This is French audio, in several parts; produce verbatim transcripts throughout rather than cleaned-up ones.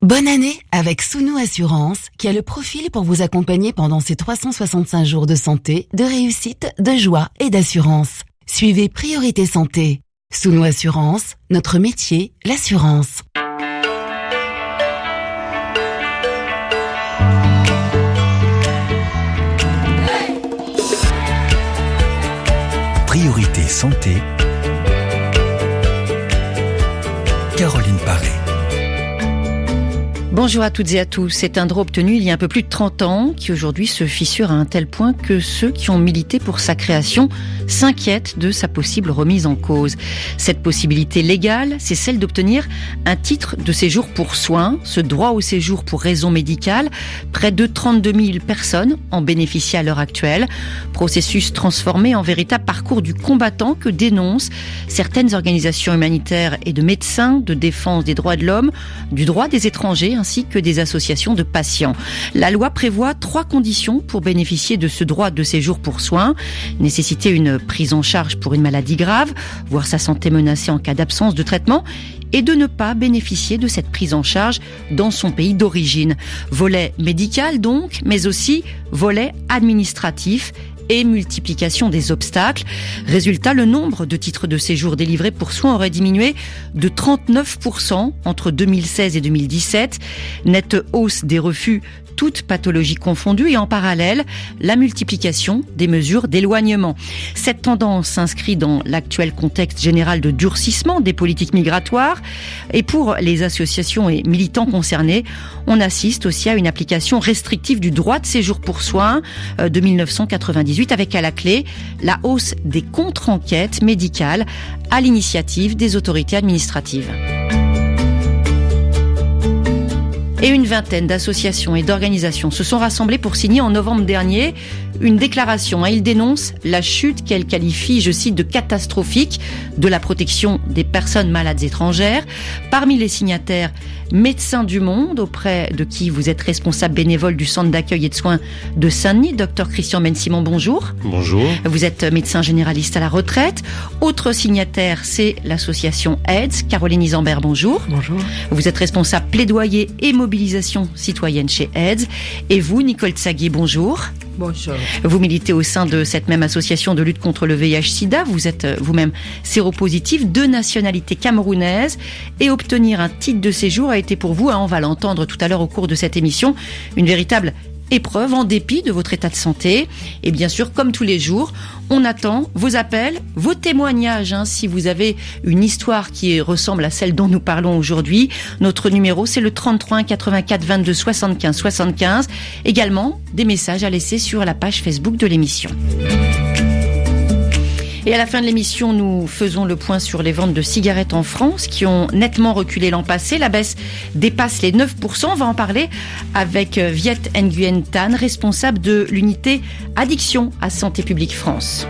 Bonne année avec Sounou Assurance qui a le profil pour vous accompagner pendant ces trois cent soixante-cinq jours de santé, de réussite, de joie et d'assurance. Suivez Priorité Santé. Sounou Assurance, notre métier, l'assurance. Priorité Santé. Caroline Paré. Bonjour à toutes et à tous. C'est un droit obtenu il y a un peu plus de trente ans qui aujourd'hui se fissure à un tel point que ceux qui ont milité pour sa création s'inquiètent de sa possible remise en cause. Cette possibilité légale, c'est celle d'obtenir un titre de séjour pour soins, ce droit au séjour pour raison médicale. Près de trente-deux mille personnes en bénéficient à l'heure actuelle. Processus transformé en véritable parcours du combattant que dénoncent certaines organisations humanitaires et de médecins de défense des droits de l'homme, du droit des étrangers, ainsi que des associations de patients. La loi prévoit trois conditions pour bénéficier de ce droit de séjour pour soins. Nécessiter une prise en charge pour une maladie grave, voir sa santé menacée en cas d'absence de traitement et de ne pas bénéficier de cette prise en charge dans son pays d'origine. Volet médical donc, mais aussi volet administratif et multiplication des obstacles. Résultat, le nombre de titres de séjour délivrés pour soins aurait diminué de trente-neuf pour cent entre deux mille seize et deux mille dix-sept. Nette hausse des refus, toutes pathologies confondues, et en parallèle, la multiplication des mesures d'éloignement. Cette tendance s'inscrit dans l'actuel contexte général de durcissement des politiques migratoires. Et pour les associations et militants concernés, on assiste aussi à une application restrictive du droit de séjour pour soins de dix-neuf cent quatre-vingt-dix-huit, avec à la clé la hausse des contre-enquêtes médicales à l'initiative des autorités administratives. Et une vingtaine d'associations et d'organisations se sont rassemblées pour signer en novembre dernier une déclaration. Ils dénoncent la chute qu'elles qualifient, je cite, de catastrophique de la protection des personnes malades étrangères. Parmi les signataires, Médecins du Monde, auprès de qui vous êtes responsable bénévole du centre d'accueil et de soins de Saint-Denis. Docteur Christian Ben-Simon, bonjour. Bonjour. Vous êtes médecin généraliste à la retraite. Autre signataire, c'est l'association AIDS. Caroline Isambert, bonjour. Bonjour. Vous êtes responsable plaidoyer et mobilisation citoyenne chez AIDS. Et vous, Nicole Tsaguier, bonjour. Bonjour. Vous militez au sein de cette même association de lutte contre le V I H sida. Vous êtes vous-même séropositif, de nationalité camerounaise, et obtenir un titre de séjour a été pour vous, hein, on va l'entendre tout à l'heure au cours de cette émission, une véritable épreuve en dépit de votre état de santé. Et bien sûr, comme tous les jours, on attend vos appels, vos témoignages, hein, si vous avez une histoire qui ressemble à celle dont nous parlons aujourd'hui. Notre numéro, c'est le trente-trois un quatre-vingt-quatre vingt-deux soixante-quinze soixante-quinze. Également, des messages à laisser sur la page Facebook de l'émission. Et à la fin de l'émission, nous faisons le point sur les ventes de cigarettes en France qui ont nettement reculé l'an passé. La baisse dépasse les neuf pour cent. On va en parler avec Viet Nguyen Tan, responsable de l'unité Addiction à Santé publique France.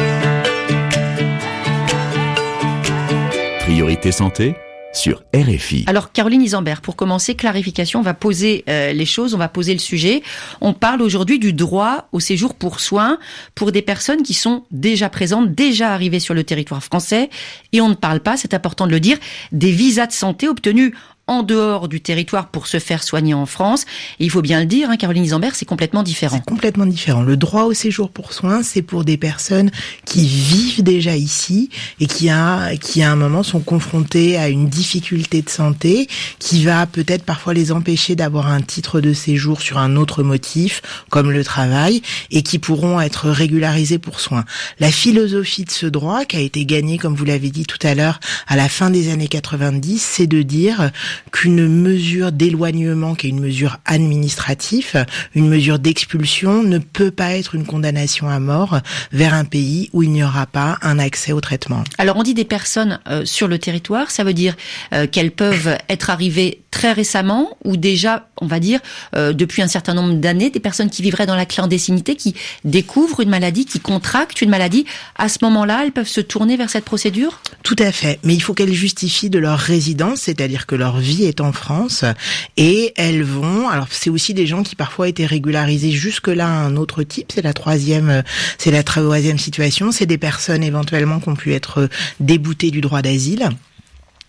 Priorité Santé sur R F I. Alors Caroline Isambert, pour commencer, clarification, on va poser euh, les choses, on va poser le sujet. On parle aujourd'hui du droit au séjour pour soins pour des personnes qui sont déjà présentes, déjà arrivées sur le territoire français, et on ne parle pas, c'est important de le dire, des visas de santé obtenus en dehors du territoire pour se faire soigner en France. Et il faut bien le dire, hein, Caroline Isambert, c'est complètement différent. C'est complètement différent. Le droit au séjour pour soins, c'est pour des personnes qui vivent déjà ici et qui à, qui à un moment sont confrontées à une difficulté de santé qui va peut-être parfois les empêcher d'avoir un titre de séjour sur un autre motif, comme le travail, et qui pourront être régularisées pour soins. La philosophie de ce droit, qui a été gagné, comme vous l'avez dit tout à l'heure, à la fin des années quatre-vingt-dix, c'est de dire qu'une mesure d'éloignement, qui est une mesure administrative, une mesure d'expulsion, ne peut pas être une condamnation à mort vers un pays où il n'y aura pas un accès au traitement. Alors on dit des personnes euh, sur le territoire, ça veut dire euh, qu'elles peuvent être arrivées très récemment ou déjà, on va dire, euh, depuis un certain nombre d'années, des personnes qui vivraient dans la clandestinité, qui découvrent une maladie, qui contractent une maladie. À ce moment-là, elles peuvent se tourner vers cette procédure ? Tout à fait, mais il faut qu'elles justifient de leur résidence, c'est-à-dire que leur vie est en France, et elles vont, alors c'est aussi des gens qui parfois étaient régularisés jusque-là à un autre type, c'est la troisième, c'est la troisième situation, c'est des personnes éventuellement qui ont pu être déboutées du droit d'asile,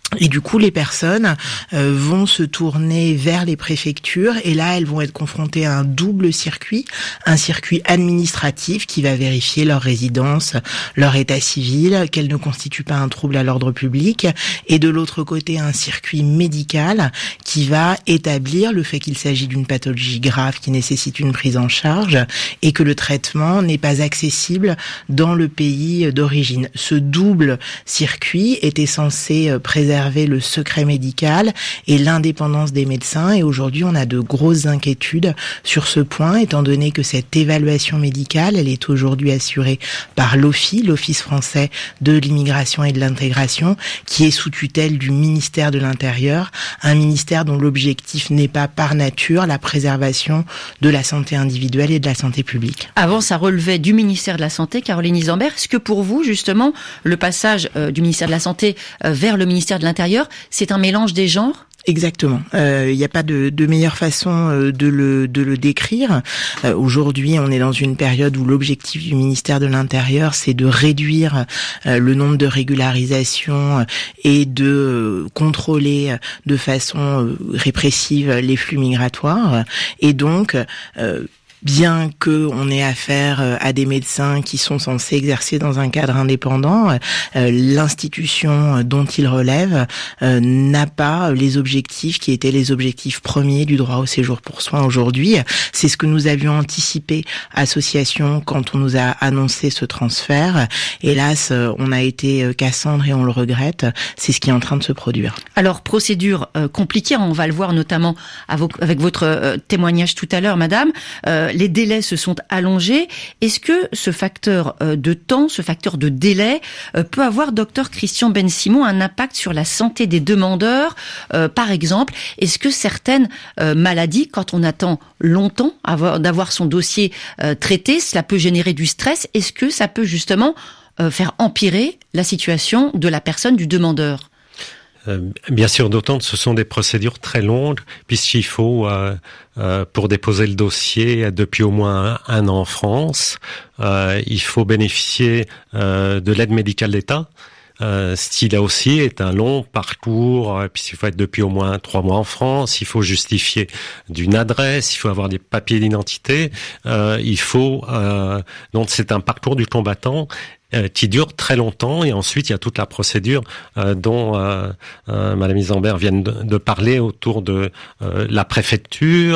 Et du coup, les personnes euh, vont se tourner vers les préfectures et là, elles vont être confrontées à un double circuit, un circuit administratif qui va vérifier leur résidence, leur état civil, qu'elles ne constituent pas un trouble à l'ordre public, et de l'autre côté, un circuit médical qui va établir le fait qu'il s'agit d'une pathologie grave qui nécessite une prise en charge et que le traitement n'est pas accessible dans le pays d'origine. Ce double circuit était censé préserver le secret médical et l'indépendance des médecins, et aujourd'hui on a de grosses inquiétudes sur ce point, étant donné que cette évaluation médicale, elle est aujourd'hui assurée par l'O F I, l'Office français de l'immigration et de l'intégration, qui est sous tutelle du ministère de l'Intérieur, un ministère dont l'objectif n'est pas par nature la préservation de la santé individuelle et de la santé publique. Avant, ça relevait du ministère de la Santé, Caroline Isambert. Est-ce que pour vous, justement, le passage euh, du ministère de la Santé euh, vers le ministère de l'Intérieur, c'est un mélange des genres ? Exactement. Il euh, n'y a pas de, de meilleure façon euh, de le de le décrire. Euh, aujourd'hui, on est dans une période où l'objectif du ministère de l'Intérieur, c'est de réduire euh, le nombre de régularisations euh, et de euh, contrôler de façon euh, répressive les flux migratoires. Et donc, euh, bien que on ait affaire à des médecins qui sont censés exercer dans un cadre indépendant, euh, l'institution dont ils relèvent euh, n'a pas les objectifs qui étaient les objectifs premiers du droit au séjour pour soins aujourd'hui. C'est ce que nous avions anticipé, association, quand on nous a annoncé ce transfert. Hélas, on a été Cassandre et on le regrette. C'est ce qui est en train de se produire. Alors, procédure euh, compliquée, on va le voir notamment avec votre euh, témoignage tout à l'heure, madame. Euh, Les délais se sont allongés. Est-ce que ce facteur de temps, ce facteur de délai, peut avoir, docteur Christian Ben-Simon, un impact sur la santé des demandeurs ? euh, Par exemple, est-ce que certaines euh, maladies, quand on attend longtemps avoir, d'avoir son dossier euh, traité, cela peut générer du stress ? Est-ce que ça peut justement euh, faire empirer la situation de la personne, du demandeur ? Euh, bien sûr, d'autant que ce sont des procédures très longues, puisqu'il faut, euh, euh, pour déposer le dossier depuis au moins un, un an en France, euh, il faut bénéficier euh, de l'aide médicale d'État. Euh, ce qui là aussi est un long parcours, euh, puisqu'il faut être depuis au moins trois mois en France, il faut justifier d'une adresse, il faut avoir des papiers d'identité, euh, il faut euh, donc c'est un parcours du combattant qui dure très longtemps, et ensuite il y a toute la procédure euh, dont euh, euh, Madame Isambert vient de, de parler autour de euh, la préfecture,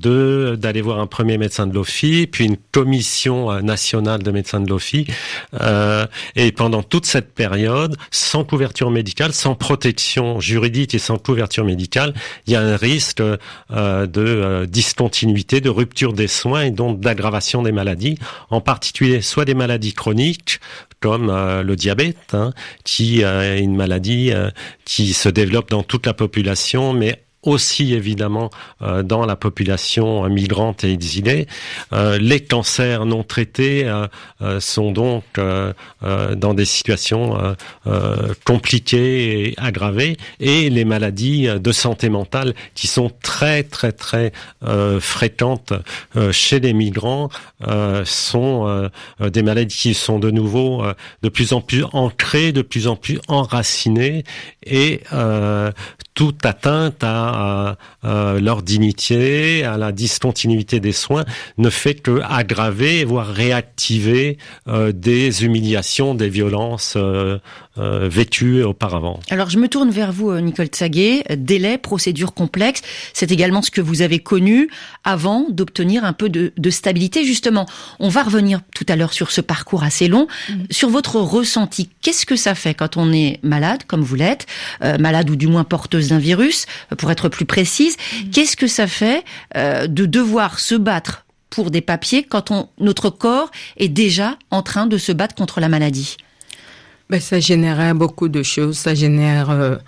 de d'aller voir un premier médecin de l'O F I, puis une commission euh, nationale de médecins de l'O F I, euh, et pendant toute cette période, sans couverture médicale, sans protection juridique et sans couverture médicale, il y a un risque euh, de euh, discontinuité, de rupture des soins et donc d'aggravation des maladies, en particulier soit des maladies chroniques, comme euh, le diabète, hein, qui euh, est une maladie euh, qui se développe dans toute la population, mais aussi évidemment euh, dans la population migrante et exilée. Euh, les cancers non traités euh, euh, sont donc euh, euh, dans des situations euh, euh, compliquées et aggravées, et les maladies de santé mentale qui sont très très très euh, fréquentes euh, chez les migrants euh, sont euh, des maladies qui sont de nouveau euh, de plus en plus ancrées, de plus en plus enracinées, et euh, toute atteinte à, à, à leur dignité, à la discontinuité des soins, ne fait que aggraver, voire réactiver euh, des humiliations, des violences euh, euh, vécues auparavant. Alors je me tourne vers vous, Nicole Tsaguet. Délai, procédure complexe, c'est également ce que vous avez connu avant d'obtenir un peu de, de stabilité. Justement, on va revenir tout à l'heure sur ce parcours assez long. Mmh. Sur votre ressenti, qu'est-ce que ça fait quand on est malade, comme vous l'êtes, euh, malade ou du moins porteuse d'un virus, pour être plus précise, mmh. qu'est-ce que ça fait euh, de devoir se battre pour des papiers quand on, notre corps est déjà en train de se battre contre la maladie ? Ben, ça générait beaucoup de choses. Ça génère euh,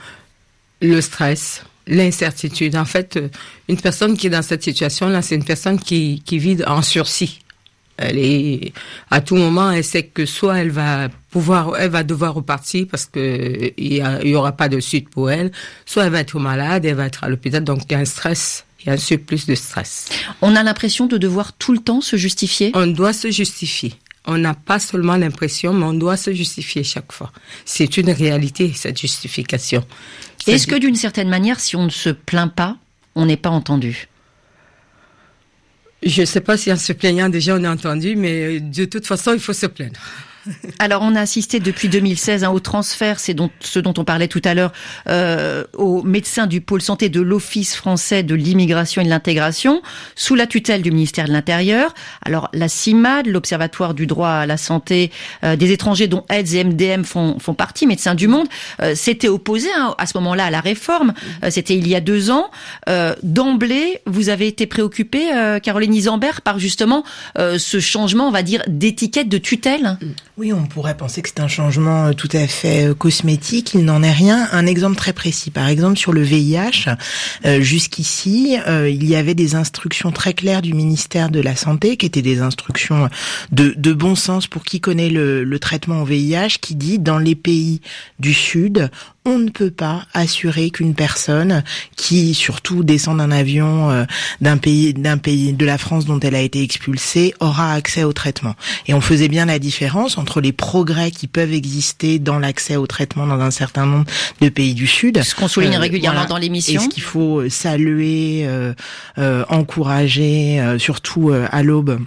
le stress, l'incertitude. En fait, euh, une personne qui est dans cette situation-là, c'est une personne qui, qui vit en sursis. Elle est, à tout moment, elle sait que soit elle va pouvoir, elle va devoir repartir parce que il y, a, il y aura pas de suite pour elle, soit elle va être malade, elle va être à l'hôpital. Donc, il y a un stress. Il y a un surplus de stress. On a l'impression de devoir tout le temps se justifier ? On doit se justifier. On n'a pas seulement l'impression, mais on doit se justifier chaque fois. C'est une réalité, cette justification. Est-ce que d'une certaine manière, si on ne se plaint pas, on n'est pas entendu ? Je ne sais pas si en se plaignant déjà on est entendu, mais de toute façon, il faut se plaindre. Alors, on a assisté depuis deux mille seize hein, au transfert, c'est dont, ce dont on parlait tout à l'heure, euh, aux médecins du pôle santé de l'Office français de l'immigration et de l'intégration, sous la tutelle du ministère de l'Intérieur. Alors, la CIMAD, l'Observatoire du droit à la santé euh, des étrangers, dont A I D S et M D M font, font partie, Médecins du Monde, euh, s'était opposé hein, à ce moment-là à la réforme. Euh, c'était il y a deux ans. Euh, d'emblée, vous avez été préoccupée, euh, Caroline Isambert, par justement euh, ce changement, on va dire, d'étiquette de tutelle. Oui, on pourrait penser que c'est un changement tout à fait cosmétique. Il n'en est rien. Un exemple très précis, par exemple sur le V I H. Euh, jusqu'ici, euh, il y avait des instructions très claires du ministère de la Santé, qui étaient des instructions de, de bon sens pour qui connaît le, le traitement au V I H, qui dit dans les pays du Sud, on ne peut pas assurer qu'une personne qui, surtout, descend d'un avion euh, d'un pays, d'un pays de la France dont elle a été expulsée, aura accès au traitement. Et on faisait bien la différence entre les progrès qui peuvent exister dans l'accès au traitement dans un certain nombre de pays du Sud. Ce qu'on souligne euh, régulièrement voilà. dans l'émission. Et ce qu'il faut saluer, euh, euh, encourager, euh, surtout euh, à l'aube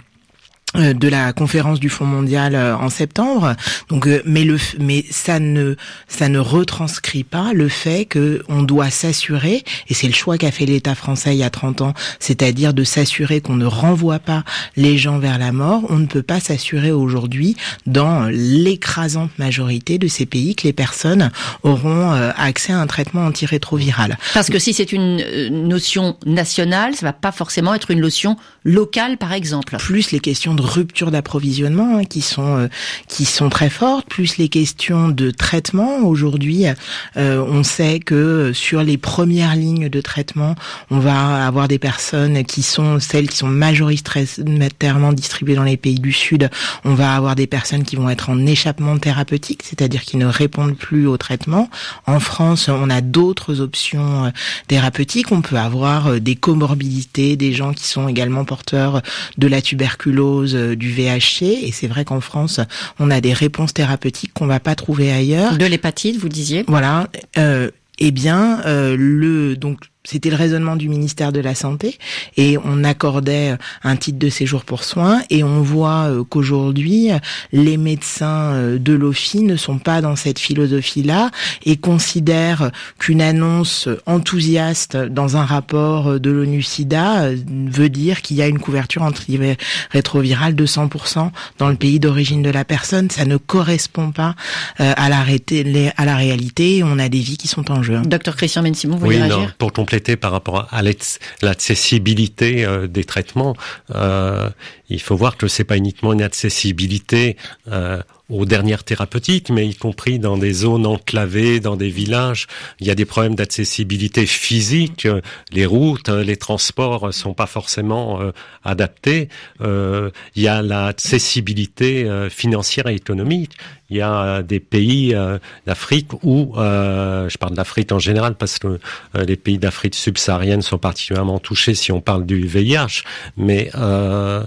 de la conférence du Fonds mondial en septembre. Donc, mais le, mais ça ne, ça ne retranscrit pas le fait que on doit s'assurer, et c'est le choix qu'a fait l'État français il y a trente ans, c'est-à-dire de s'assurer qu'on ne renvoie pas les gens vers la mort. On ne peut pas s'assurer aujourd'hui, dans l'écrasante majorité de ces pays, que les personnes auront accès à un traitement antirétroviral. Parce que si c'est une notion nationale, ça va pas forcément être une notion locale, par exemple. Plus les questions de rupture d'approvisionnement hein, qui sont euh, qui sont très fortes, plus les questions de traitement. Aujourd'hui, euh, on sait que sur les premières lignes de traitement, on va avoir des personnes qui sont celles qui sont majoritairement distribuées dans les pays du Sud. On va avoir des personnes qui vont être en échappement thérapeutique, c'est-à-dire qui ne répondent plus au traitement. En France, on a d'autres options euh, thérapeutiques. On peut avoir euh, des comorbidités, des gens qui sont également porteurs de la tuberculose, du V I H C, et c'est vrai qu'en France, on a des réponses thérapeutiques qu'on va pas trouver ailleurs. De l'hépatite, vous disiez. Voilà. Euh, eh bien, euh, le donc c'était le raisonnement du ministère de la Santé, et on accordait un titre de séjour pour soins, et on voit qu'aujourd'hui, les médecins de l'O F I ne sont pas dans cette philosophie-là, et considèrent qu'une annonce enthousiaste dans un rapport de l'ONU-SIDA veut dire qu'il y a une couverture antirétrovirale de cent pour cent dans le pays d'origine de la personne. Ça ne correspond pas à la, ré- à la réalité, on a des vies qui sont en jeu. Docteur Christian Bensimon, vous oui, voulez non, réagir ? Pour compléter par rapport à l'accessibilité euh, des traitements, euh, il faut voir que c'est pas uniquement une accessibilité euh, aux dernières thérapeutiques, mais y compris dans des zones enclavées, dans des villages. Il y a des problèmes d'accessibilité physique. Les routes, les transports sont pas forcément euh, adaptés. Euh, il y a l'accessibilité euh, financière et économique. Il y a des pays euh, d'Afrique où, euh, je parle d'Afrique en général parce que euh, les pays d'Afrique subsaharienne sont particulièrement touchés si on parle du V I H, mais euh,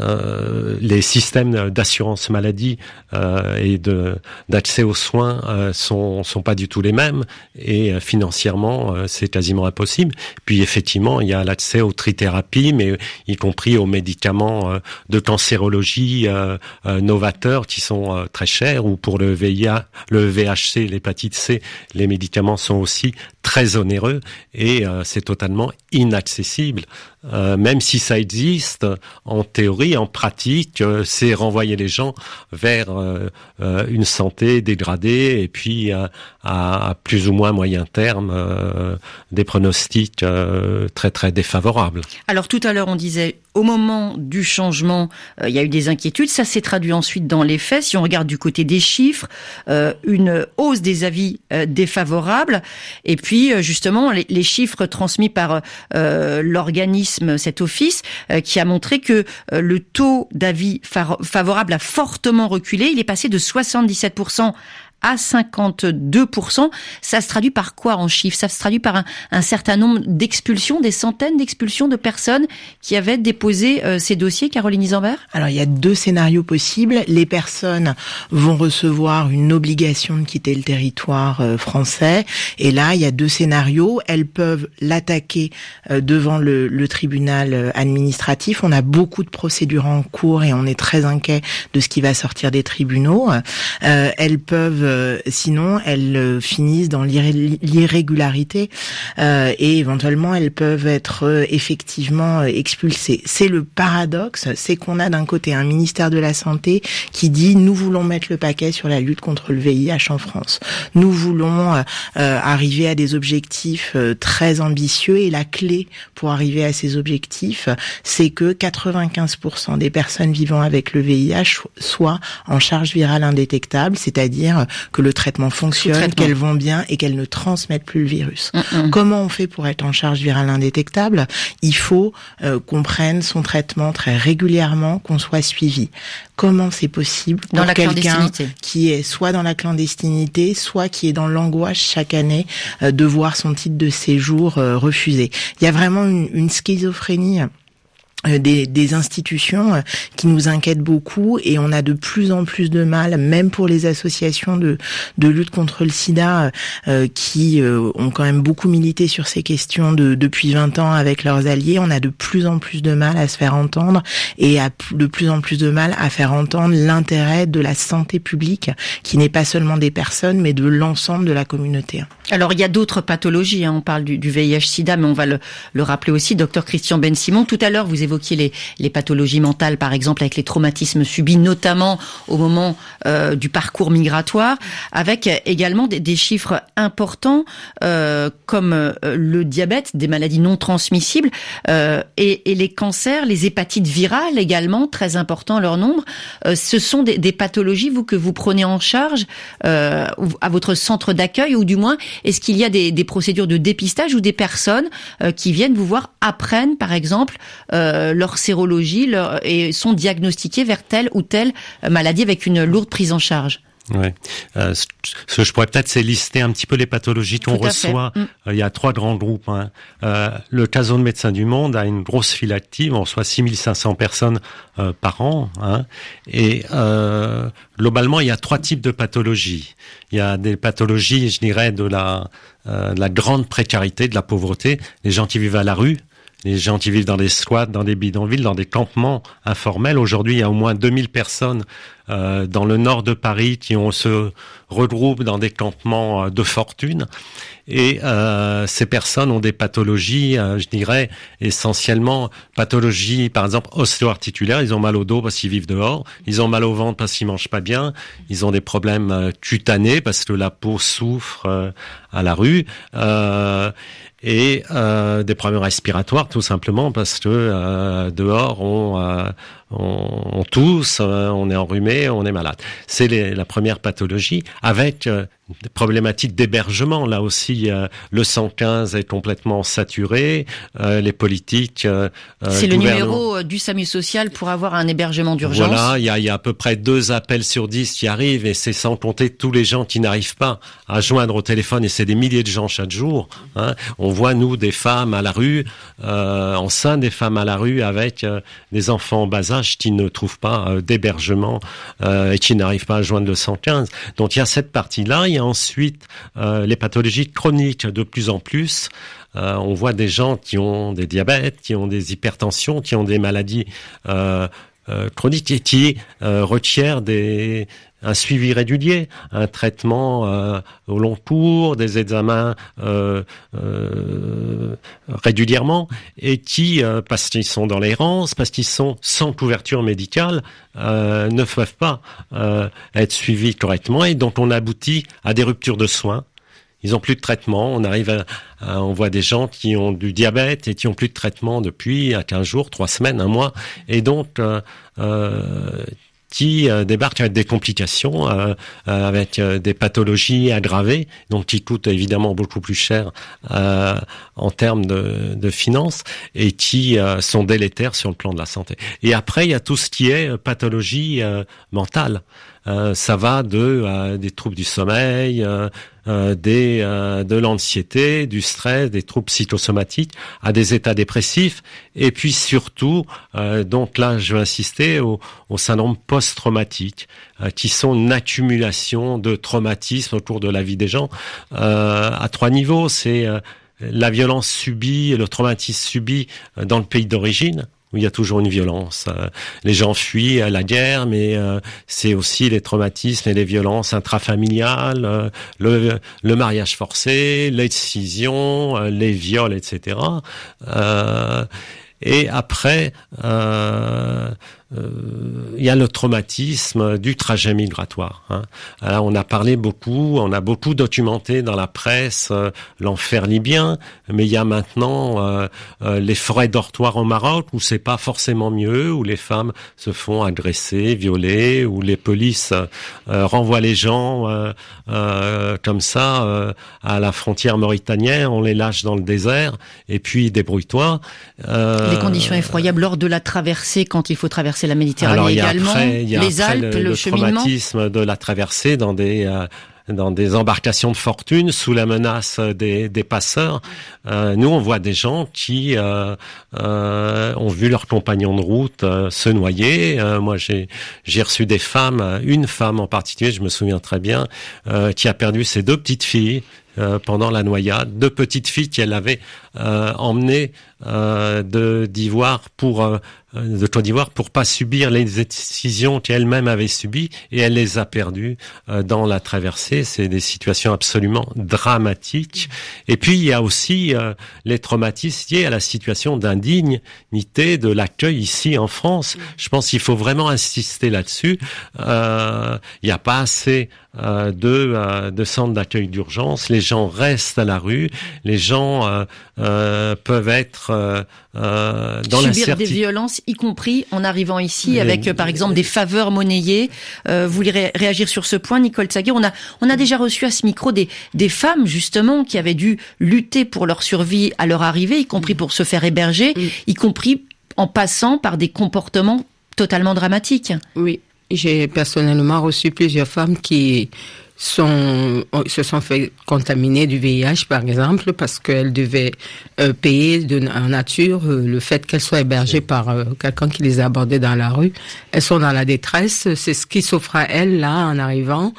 euh, les systèmes d'assurance maladie euh, et de d'accès aux soins euh, sont sont pas du tout les mêmes, et euh, financièrement euh, c'est quasiment impossible. Puis effectivement il y a l'accès aux trithérapies, mais y compris aux médicaments euh, de cancérologie euh, euh, novateurs qui sont euh, très chers. Ou pour le V I H, le V I H C, l'hépatite C, les médicaments sont aussi très onéreux, et euh, c'est totalement inaccessible. Euh, même si ça existe, en théorie, en pratique, euh, c'est renvoyer les gens vers euh, euh, une santé dégradée, et puis euh, à, à plus ou moins moyen terme, euh, des pronostics euh, très très défavorables. Alors tout à l'heure on disait, au moment du changement, euh, il y a eu des inquiétudes, ça s'est traduit ensuite dans les faits. Si on regarde du côté des chiffres, euh, une hausse des avis euh, défavorables, et puis euh, justement les, les chiffres transmis par euh, l'organisme, cet office, euh, qui a montré que euh, le taux d'avis fa- favorable a fortement reculé. Il est passé de soixante-dix-sept pour cent à cinquante-deux pour cent. Ça se traduit par quoi en chiffres? Ça se traduit par un, un certain nombre d'expulsions, des centaines d'expulsions de personnes qui avaient déposé euh, ces dossiers, Caroline Isambert? Alors, il y a deux scénarios possibles. Les personnes vont recevoir une obligation de quitter le territoire euh, français. Et là, il y a deux scénarios. Elles peuvent l'attaquer euh, devant le, le tribunal administratif. On a beaucoup de procédures en cours et on est très inquiet de ce qui va sortir des tribunaux. Euh, elles peuvent, euh, sinon, elles euh, finissent dans l'irré- l'irrégularité euh, et éventuellement, elles peuvent être euh, effectivement euh, expulsées. C'est le paradoxe, c'est qu'on a d'un côté un ministère de la Santé qui dit « nous voulons mettre le paquet sur la lutte contre le V I H en France. Nous voulons euh, euh, arriver à des objectifs euh, très ambitieux et la clé pour arriver à ces objectifs, c'est que quatre-vingt-quinze pour cent des personnes vivant avec le V I H soient en charge virale indétectable, c'est-à-dire que le traitement fonctionne, traitement. qu'elles vont bien et qu'elles ne transmettent plus le virus. Mm-mm. Comment on fait pour être en charge virale indétectable? Il faut euh, qu'on prenne son traitement très régulièrement, qu'on soit suivi. Comment c'est possible pour dans la quelqu'un qui est soit dans la clandestinité, soit qui est dans l'angoisse chaque année euh, de voir son titre de séjour euh, refusé? Il y a vraiment une, une schizophrénie Des, des institutions qui nous inquiètent beaucoup et on a de plus en plus de mal, même pour les associations de, de lutte contre le sida euh, qui euh, ont quand même beaucoup milité sur ces questions de, depuis vingt ans avec leurs alliés, on a de plus en plus de mal à se faire entendre et à, de plus en plus de mal à faire entendre l'intérêt de la santé publique qui n'est pas seulement des personnes mais de l'ensemble de la communauté. Alors il y a d'autres pathologies, hein. On parle du, du V I H sida mais on va le, le rappeler aussi, docteur Christian Ben-Simon. Tout à l'heure vous évoquiez Les, les pathologies mentales, par exemple, avec les traumatismes subis, notamment au moment euh, du parcours migratoire, avec également des, des chiffres importants euh, comme euh, le diabète, des maladies non transmissibles, euh, et, et les cancers, les hépatites virales également, très importants leur nombre. Euh, ce sont des, des pathologies, vous, que vous prenez en charge euh, à votre centre d'accueil, ou du moins, est-ce qu'il y a des, des procédures de dépistage où des personnes euh, qui viennent vous voir apprennent, par exemple, euh, leur sérologie leur, et sont diagnostiqués vers telle ou telle maladie avec une lourde prise en charge? Oui. Euh, ce que je pourrais peut-être, c'est lister un petit peu les pathologies qu'on reçoit. Mm. Euh, il y a trois grands groupes. Hein. Euh, le CASO de Médecins du Monde a une grosse file active. On reçoit six mille cinq cents personnes euh, par an. Hein. Et euh, globalement, il y a trois types de pathologies. Il y a des pathologies, je dirais, de la, euh, de la grande précarité, de la pauvreté. Les gens qui vivent à la rue. Les gens qui vivent dans des squats, dans des bidonvilles, dans des campements informels. Aujourd'hui, il y a au moins deux mille personnes euh, dans le nord de Paris qui ont, se regroupent dans des campements de fortune. Et euh, ces personnes ont des pathologies, euh, je dirais, essentiellement pathologies, par exemple, ostéo-articulaires. Ils ont mal au dos parce qu'ils vivent dehors. Ils ont mal au ventre parce qu'ils mangent pas bien. Ils ont des problèmes euh, cutanés parce que la peau souffre euh, à la rue. Euh, et euh, des problèmes respiratoires, tout simplement parce que euh, dehors on, euh, on, on tousse, euh, on est enrhumé, on est malade. C'est les, la première pathologie, avec euh, des problématiques d'hébergement. Là aussi, euh, le cent quinze est complètement saturé. Euh, les politiques. Euh, c'est le numéro du SAMU social pour avoir un hébergement d'urgence. Voilà, il y a, il y a à peu près deux appels sur dix qui arrivent, et c'est sans compter tous les gens qui n'arrivent pas à joindre au téléphone, et c'est des milliers de gens chaque jour. Hein. On voit, nous, des femmes à la rue, euh, enceintes, des femmes à la rue avec euh, des enfants en bas âge qui ne trouvent pas euh, d'hébergement euh, et qui n'arrivent pas à joindre le cent quinze. Donc il y a cette partie-là. Il y a ensuite euh, les pathologies chroniques de plus en plus. Euh, on voit des gens qui ont des diabètes, qui ont des hypertensions, qui ont des maladies euh, euh, chroniques et qui euh, requièrent des un suivi régulier, un traitement euh, au long cours, des examens euh, euh, régulièrement, et qui, euh, parce qu'ils sont dans l'errance, parce qu'ils sont sans couverture médicale, euh, ne peuvent pas euh, être suivis correctement, et donc on aboutit à des ruptures de soins. Ils n'ont plus de traitement. On arrive à, à, on voit des gens qui ont du diabète et qui ont plus de traitement depuis quinze jours, trois semaines, un mois, et donc euh, euh, qui euh, débarquent avec des complications, euh, euh, avec euh, des pathologies aggravées, donc qui coûtent évidemment beaucoup plus cher euh, en termes de, de finances, et qui euh, sont délétères sur le plan de la santé. Et après, il y a tout ce qui est pathologie euh, mentale. euh, ça va de euh, des troubles du sommeil, euh, euh, des euh, de l'anxiété, du stress, des troubles psychosomatiques, à des états dépressifs, et puis surtout, euh, donc là, je veux insister au, au syndrome post-traumatique, euh, qui sont une accumulation de traumatismes au cours de la vie des gens, euh, à trois niveaux. C'est euh, la violence subie, le traumatisme subi dans le pays d'origine, où il y a toujours une violence. Euh, les gens fuient à la guerre, mais euh, c'est aussi les traumatismes et les violences intrafamiliales, euh, le, le mariage forcé, l'excision, euh, les viols, et cetera. Euh, et après, euh, euh, il y a le traumatisme du trajet migratoire. Hein. Alors, on a parlé beaucoup, on a beaucoup documenté dans la presse euh, l'enfer libyen, mais il y a maintenant euh, euh, les forêts dortoirs au Maroc où c'est pas forcément mieux, où les femmes se font agresser, violer, où les polices euh, renvoient les gens euh, euh, comme ça euh, à la frontière mauritanienne, on les lâche dans le désert et puis débrouille-toi. Euh, les conditions effroyables lors de la traversée, quand il faut traverser la Méditerranée. Alors, il y a également, après, il y a les après Alpes, le, le, le cheminement. traumatisme de la traversée dans des euh, dans des embarcations de fortune sous la menace des, des passeurs. Euh, nous, on voit des gens qui euh, euh, ont vu leurs compagnons de route euh, se noyer. Euh, moi, j'ai j'ai reçu des femmes, une femme en particulier, je me souviens très bien, euh, qui a perdu ses deux petites filles euh, pendant la noyade, deux petites filles qu'elle avait euh, emmenées euh, de d'Ivoire pour euh, de Côte d'Ivoire pour pas subir les décisions qu'elle-même avait subies, et elle les a perdues euh, dans la traversée. C'est des situations absolument dramatiques. Et puis il y a aussi euh, les traumatismes liés à la situation d'indignité de l'accueil ici en France. Je pense qu'il faut vraiment insister là-dessus. Euh, il n'y a pas assez euh, de, euh, de centres d'accueil d'urgence. Les gens restent à la rue. Les gens euh, euh, peuvent être euh, euh, dans l'incertitude. Subir des violences, y compris en arrivant ici, avec euh, par exemple des faveurs monnayées. Euh, vous voulez ré- réagir sur ce point, Nicole Tsaguet? On a on a déjà reçu à ce micro des des femmes justement qui avaient dû lutter pour leur survie à leur arrivée, y compris pour se faire héberger, oui. y compris en passant par des comportements totalement dramatiques. Oui, j'ai personnellement reçu plusieurs femmes qui sont, se sont fait contaminer du V I H, par exemple, parce qu'elles devaient euh, payer de, en nature euh, le fait qu'elles soient hébergées par euh, quelqu'un qui les a abordées dans la rue. Elles sont dans la détresse, c'est ce qui s'offre à elles, là, en arrivant.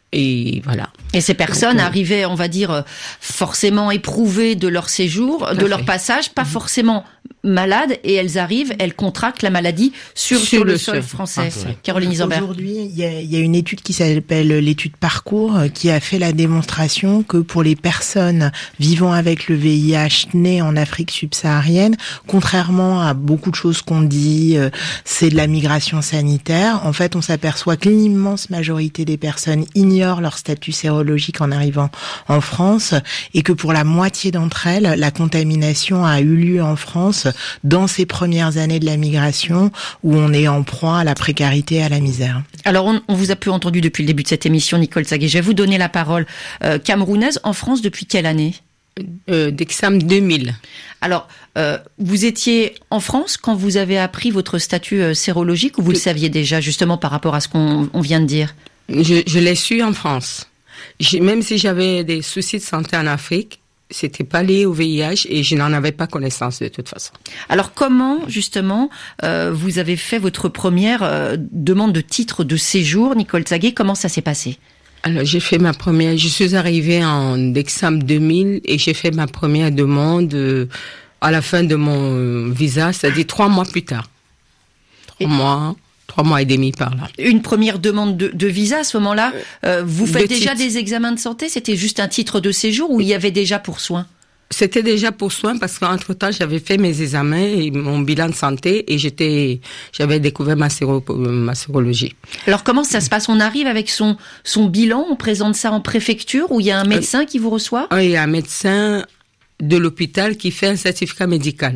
Et voilà. Et ces personnes Donc, euh, arrivaient, on va dire, forcément éprouvées de leur séjour, de leur fait. passage, pas mmh. forcément malades, et elles arrivent, elles contractent la maladie sur, sur, sur le, le sol, sol français. Ah, ouais. Caroline Isambert. Aujourd'hui, il y a, y a une étude qui s'appelle l'étude Parcours, qui a fait la démonstration que pour les personnes vivant avec le V I H nées en Afrique subsaharienne, contrairement à beaucoup de choses qu'on dit, euh, c'est de la migration sanitaire, en fait, on s'aperçoit que l'immense majorité des personnes ignorent leur statut sérologique en arrivant en France, et que pour la moitié d'entre elles, la contamination a eu lieu en France dans ces premières années de la migration, où on est en proie à la précarité et à la misère. Alors, on, on vous a peu entendu depuis le début de cette émission, Nicole Tsaguet. Je vais vous donner la parole. Euh, camerounaise, en France, depuis quelle année ? euh, D'Exam deux mille. Alors, euh, vous étiez en France quand vous avez appris votre statut euh, sérologique, ou vous le saviez déjà, justement, par rapport à ce qu'on on vient de dire ? Je, je l'ai su en France. J'ai, même si j'avais des soucis de santé en Afrique, c'était pas lié au V I H et je n'en avais pas connaissance de toute façon. Alors comment, justement, euh, vous avez fait votre première euh, demande de titre de séjour, Nicole Tsaguet? Comment ça s'est passé? Alors j'ai fait ma première, je suis arrivée en Exam deux mille et j'ai fait ma première demande euh, à la fin de mon visa, c'est-à-dire trois mois plus tard. Trois et mois... Trois mois et demi par là. Une première demande de, de visa à ce moment-là. Euh, vous faites de déjà titre. Des examens de santé? C'était juste un titre de séjour ou il y avait déjà pour soins? C'était déjà pour soins parce qu'entre-temps, j'avais fait mes examens et mon bilan de santé et j'étais, j'avais découvert ma, séro, ma sérologie. Alors comment ça se passe? On arrive avec son, son bilan, on présente ça en préfecture, où il y a un médecin euh, qui vous reçoit? Oui, il y a un médecin de l'hôpital qui fait un certificat médical.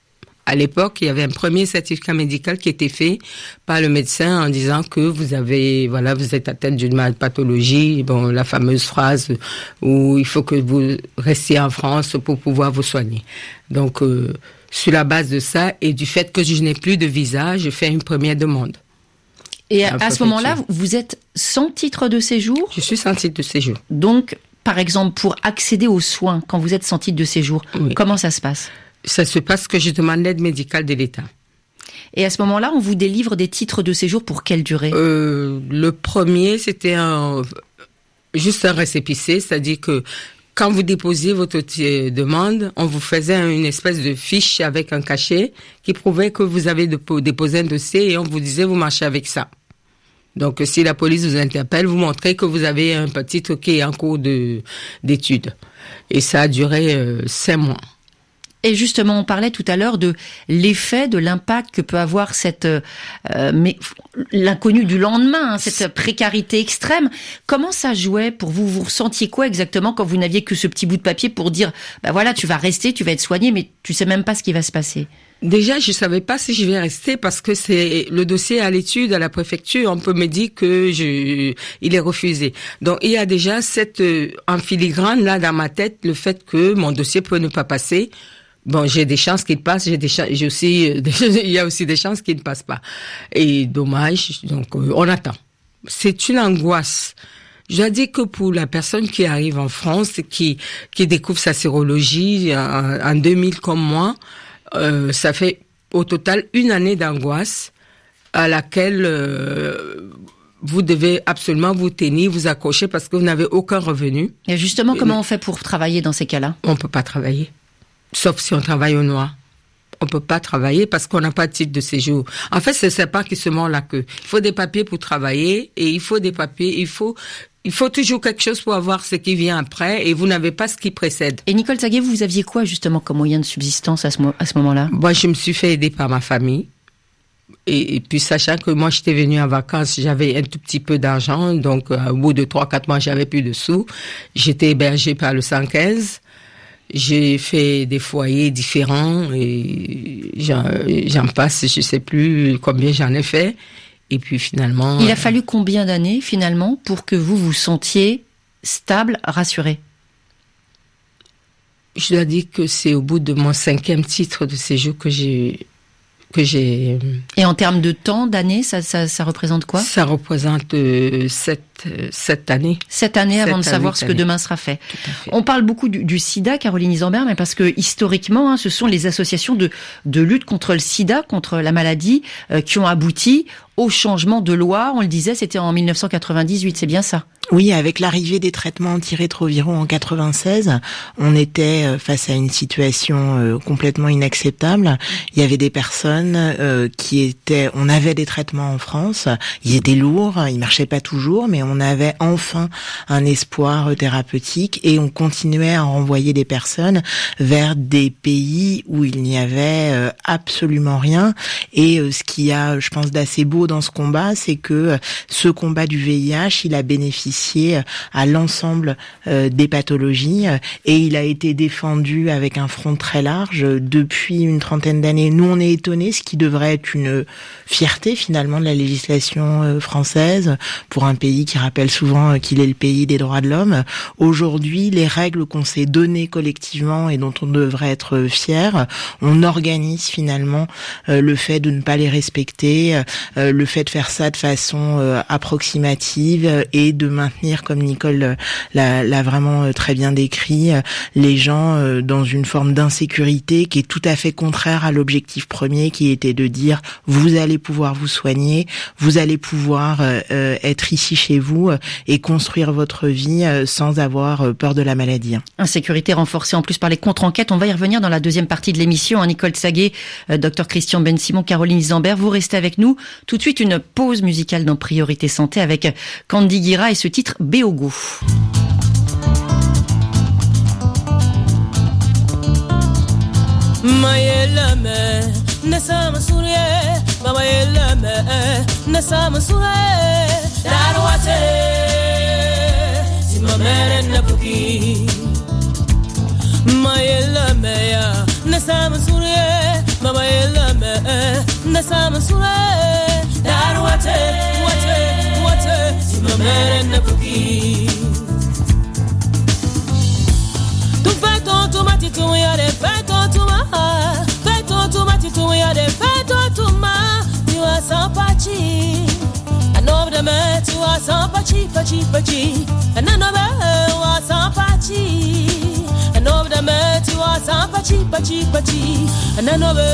À l'époque, il y avait un premier certificat médical qui était fait par le médecin en disant que vous avez, voilà, vous êtes atteinte d'une pathologie, bon, la fameuse phrase où il faut que vous restiez en France pour pouvoir vous soigner. Donc, euh, sur la base de ça et du fait que je n'ai plus de visa, je fais une première demande. Et à, à ce moment-là, vous êtes sans titre de séjour ? Je suis sans titre de séjour. Donc, par exemple, pour accéder aux soins, quand vous êtes sans titre de séjour, oui. Comment ça se passe ? Ça se passe que je demande l'aide médicale de l'État. Et à ce moment-là, on vous délivre des titres de séjour pour quelle durée ? euh, Le premier, c'était un, juste un récépissé, c'est-à-dire que quand vous déposiez votre demande, on vous faisait une espèce de fiche avec un cachet qui prouvait que vous avez déposé un dossier et on vous disait vous marchez avec ça. Donc si la police vous interpelle, vous montrez que vous avez un petit titre qui est en cours de d'études. Et ça a duré euh, cinq mois. Et justement, on parlait tout à l'heure de l'effet, de l'impact que peut avoir cette euh, mais l'inconnu du lendemain, hein, cette précarité extrême. Comment ça jouait pour vous ? Vous ressentiez quoi exactement quand vous n'aviez que ce petit bout de papier pour dire, bah voilà, tu vas rester, tu vas être soigné, mais tu sais même pas ce qui va se passer ? Déjà, je savais pas si je vais rester parce que c'est le dossier à l'étude à la préfecture. On peut me dire que je, il est refusé. Donc, il y a déjà cette euh, en filigrane là dans ma tête le fait que mon dossier peut ne pas passer. Bon, j'ai des chances qu'il passe, j'ai des chances, j'ai aussi, il y a aussi des chances qu'il ne passe pas. Et dommage, donc euh, on attend. C'est une angoisse. Je dois dire que pour la personne qui arrive en France, qui qui découvre sa sérologie en, en deux mille comme moi, euh, ça fait au total une année d'angoisse à laquelle euh, vous devez absolument vous tenir, vous accrocher parce que vous n'avez aucun revenu. Et justement, comment on fait pour travailler dans ces cas-là ? On peut pas travailler. Sauf si on travaille au noir. On peut pas travailler parce qu'on n'a pas de titre de séjour. En fait, c'est ça pas qui se mord la queue. Il faut des papiers pour travailler et il faut des papiers, il faut, il faut toujours quelque chose pour avoir ce qui vient après et vous n'avez pas ce qui précède. Et Nicole Saguet, vous aviez quoi justement comme moyen de subsistance à ce, à ce moment-là ? Moi, je me suis fait aider par ma famille. Et, et puis, sachant que moi, j'étais venue en vacances, j'avais un tout petit peu d'argent. Donc, euh, au bout de trois, quatre mois, j'avais plus de sous. J'étais hébergée par le cent quinze. J'ai fait des foyers différents et j'en, j'en passe, je sais plus combien j'en ai fait. Et puis finalement... Il a fallu combien d'années finalement pour que vous vous sentiez stable, rassuré ? Je dois dire que c'est au bout de mon cinquième titre de séjour que j'ai... que j'ai... Et en termes de temps, d'années, ça, ça, ça représente quoi ? Ça représente euh, sept, euh, sept années. Sept années avant de savoir ce que demain sera fait. fait. On parle beaucoup du, du sida, Caroline Isambert, mais parce que historiquement, hein, ce sont les associations de, de lutte contre le sida, contre la maladie, euh, qui ont abouti au changement de loi. On le disait, c'était en mille neuf cent quatre-vingt-dix-huit, c'est bien ça ? Oui, avec l'arrivée des traitements antirétroviraux en quatre-vingt-seize, on était face à une situation complètement inacceptable. Il y avait des personnes euh, qui étaient... On avait des traitements en France, ils étaient lourds, ils marchaient pas toujours, mais on avait enfin un espoir thérapeutique et on continuait à renvoyer des personnes vers des pays où il n'y avait euh, absolument rien. Et euh, ce qu'il y a, je pense, d'assez beau dans ce combat, c'est que ce combat du V I H, il a bénéficié à l'ensemble euh, des pathologies et il a été défendu avec un front très large depuis une trentaine d'années. Nous, on est étonnés, ce qui devrait être une fierté finalement de la législation euh, française pour un pays qui rappelle souvent qu'il est le pays des droits de l'homme. Aujourd'hui, les règles qu'on s'est données collectivement et dont on devrait être fier, on organise finalement euh, le fait de ne pas les respecter, euh, le fait de faire ça de façon euh, approximative et de maintenir, comme Nicole l'a, l'a vraiment très bien décrit, les gens dans une forme d'insécurité qui est tout à fait contraire à l'objectif premier qui était de dire vous allez pouvoir vous soigner, vous allez pouvoir euh, être ici chez vous et construire votre vie sans avoir peur de la maladie. Insécurité renforcée en plus par les contre-enquêtes. On va y revenir dans la deuxième partie de l'émission. Hein, Nicole Saguet, euh, docteur Christian Ben-Simon, Caroline Isambert, vous restez avec nous. Tout de suite, une pause musicale dans Priorité Santé avec Candy Guira et ce titre Béogo. Mayelame nasama surye Mayelame nasama surye Darwate Simamere napuki Mayelame ya nasama surye Mayelame nasama surye Darwate wate wate Simamere napuki Tu fais ton tomate tu y'a des fais ton tomate fais ton tomate tu y'a des fais ton tomate tu as sans parti wasan pachi pachi pachi ananobe wasan pachi anobe da meti wasan pachi pachi pachi ananobe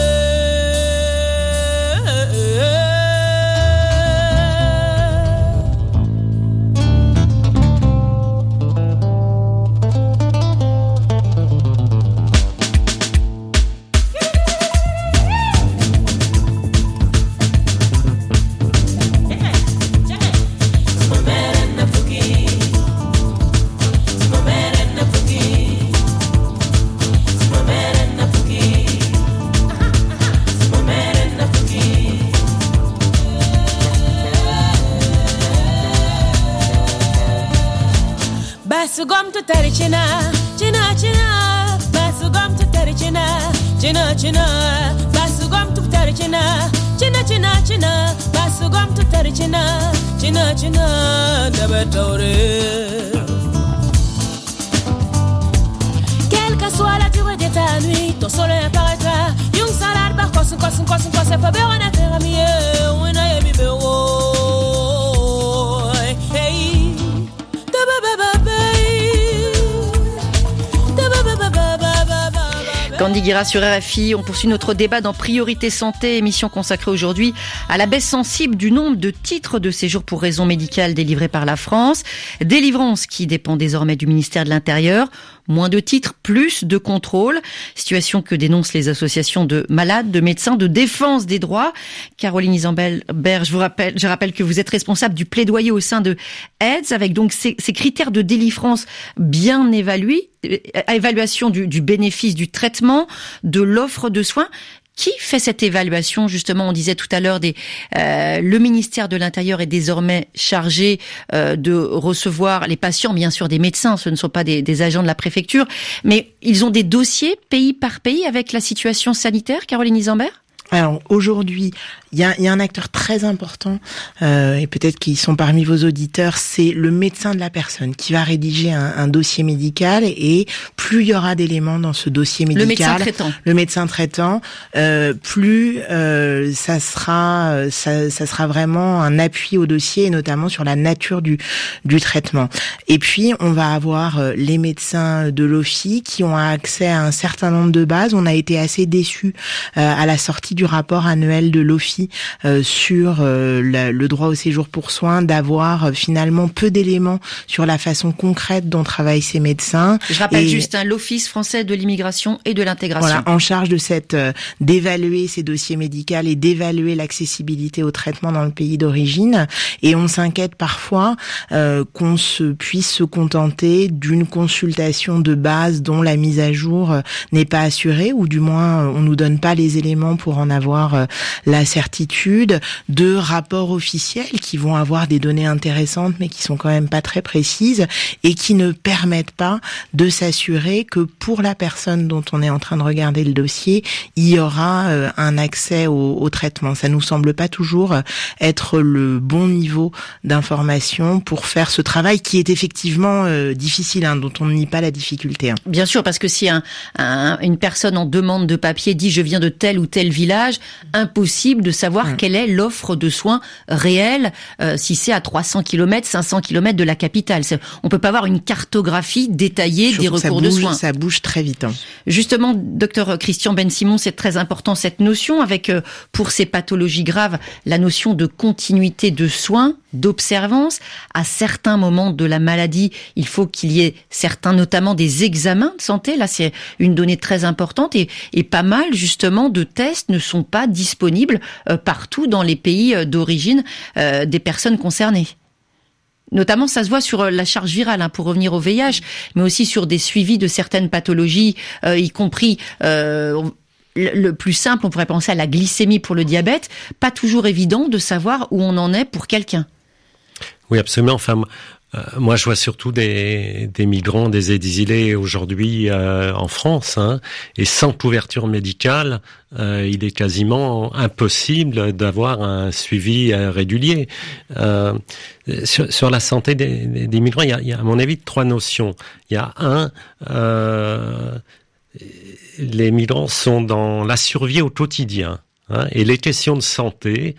Basugum to tari china, china china. Basugum to tari china, china china. Basugum to tari china, china china china. Basugum to tari china, china china. Dabatore. Quelle que soit la durée de ta nuit, ton soleil apparaîtra. Yung salade bar kosun kosun kosun kosun pa be wana terra mieux. When I am be oh hey. Candy Guira sur R F I, on poursuit notre débat dans Priorité Santé, émission consacrée aujourd'hui à la baisse sensible du nombre de titres de séjour pour raison médicale délivrés par la France. Délivrance qui dépend désormais du ministère de l'Intérieur. Moins de titres, plus de contrôle. Situation que dénoncent les associations de malades, de médecins, de défense des droits. Caroline Isambert, je vous rappelle, je rappelle que vous êtes responsable du plaidoyer au sein de AIDS, avec donc ces, ces critères de délivrance bien évalués, évaluation du, du bénéfice du traitement, de l'offre de soins. Qui fait cette évaluation? Justement, on disait tout à l'heure, des, euh, le ministère de l'Intérieur est désormais chargé euh, de recevoir les patients, bien sûr des médecins, ce ne sont pas des, des agents de la préfecture, mais ils ont des dossiers pays par pays avec la situation sanitaire, Caroline Isambert? Alors aujourd'hui, il y a, y a un acteur très important, euh, et peut-être qu'ils sont parmi vos auditeurs, c'est le médecin de la personne qui va rédiger un, un dossier médical, et plus il y aura d'éléments dans ce dossier médical, le médecin traitant, le médecin traitant, euh, plus euh, ça sera, ça, ça sera vraiment un appui au dossier, et notamment sur la nature du du traitement. Et puis on va avoir les médecins de l'O F I qui ont accès à un certain nombre de bases. On a été assez déçus euh, à la sortie du rapport annuel de l'O F I euh, sur euh, la, le droit au séjour pour soins, d'avoir euh, finalement peu d'éléments sur la façon concrète dont travaillent ces médecins. Je rappelle et, juste hein, l'Office français de l'immigration et de l'intégration. Voilà, en charge de cette euh, d'évaluer ces dossiers médicaux et d'évaluer l'accessibilité au traitement dans le pays d'origine. Et on s'inquiète parfois euh, qu'on se puisse se contenter d'une consultation de base dont la mise à jour euh, n'est pas assurée, ou du moins euh, on nous donne pas les éléments pour en avoir euh, la certitude, de rapports officiels qui vont avoir des données intéressantes mais qui sont quand même pas très précises et qui ne permettent pas de s'assurer que pour la personne dont on est en train de regarder le dossier, il y aura euh, un accès au, au traitement. Ça nous semble pas toujours être le bon niveau d'information pour faire ce travail qui est effectivement euh, difficile, hein, dont on ne nie pas la difficulté. Hein. Bien sûr, parce que si un, un, une personne en demande de papier dit je viens de tel ou tel village, impossible de savoir mmh. quelle est l'offre de soins réelle euh, si c'est à trois cents kilomètres, cinq cents kilomètres de la capitale. C'est, on peut pas avoir une cartographie détaillée des recours bouge, de soins. Ça bouge très vite. Hein. Justement, docteur Christian Ben-Simon, c'est très important cette notion avec, euh, pour ces pathologies graves, la notion de continuité de soins, d'observance. À certains moments de la maladie, il faut qu'il y ait certains, notamment des examens de santé. Là, c'est une donnée très importante et, et pas mal, justement, de tests ne sont pas disponibles euh, partout dans les pays euh, d'origine euh, des personnes concernées. Notamment, ça se voit sur la charge virale, hein, pour revenir au V I H, mais aussi sur des suivis de certaines pathologies, euh, y compris... Euh, le plus simple, on pourrait penser à la glycémie pour le diabète, pas toujours évident de savoir où on en est pour quelqu'un. Oui, absolument. Enfin, euh, moi, je vois surtout des, des migrants, des exilés aujourd'hui euh, en France, hein, et sans couverture médicale, euh, il est quasiment impossible d'avoir un suivi euh, régulier. Euh, sur, sur la santé des, des, des migrants, il y, a, il y a, à mon avis, trois notions. Il y a un... Euh, les migrants sont dans la survie au quotidien, hein, et les questions de santé